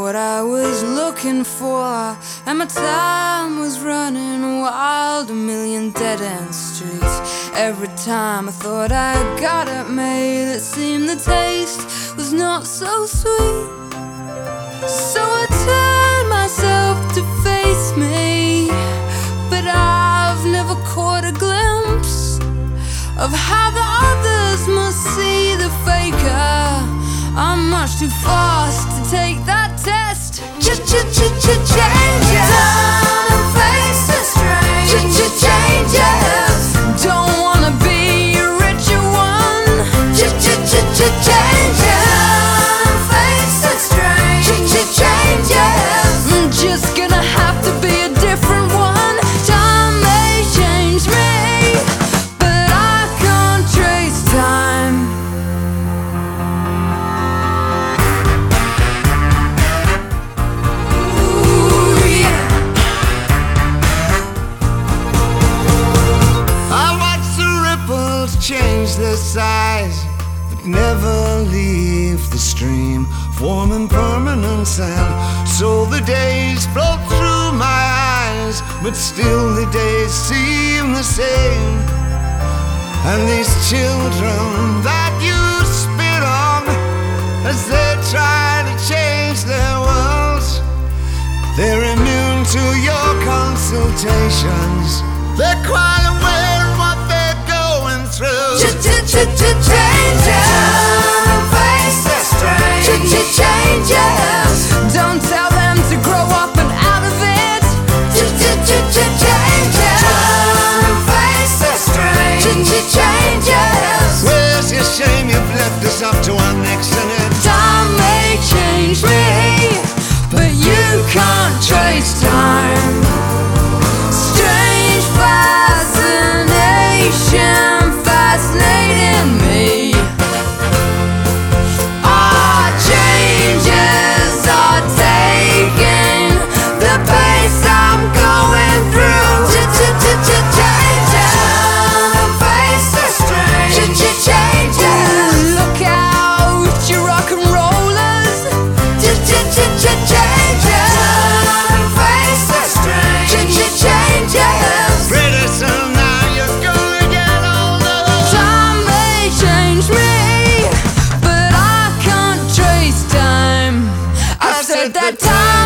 what I was looking for, and my time was running wild, a million dead-end streets. Every time I thought I got it made, it seemed the taste was not so sweet. So I turned myself to face me, but I've never caught a glimpse of how the others must see the faker. I'm much too fast to take that test. Changes. Turn and face the strange. Changes. Don't wanna be a richer one. Changes. Turn and face the strange. Changes. I'm just gonna have to be a different one. Time may change me, but I can't trace time. Change their size, but never leave the stream, forming permanent sand. So the days float through my eyes, but still the days seem the same. And these children that you spit on, as they try to change their worlds, they're immune to your consultations. They're quite aware of what they're going through. Changes. Face the strange. Changes. Don't tell them to grow up and out of it. Changes. Face the strange. Changes. Where's your shame you've left us up to our necks in it? Time may change me, but you can't trace time. Strange fascination fascinating me. Our changes are taking the pace I'm going through. Changes. Face the strange. Changes. Look out, you rock and rollers. Changes. Face the strange. Changes. Pretty soon now you're gonna get older. Time may change me, but I can't trace time. I've said that time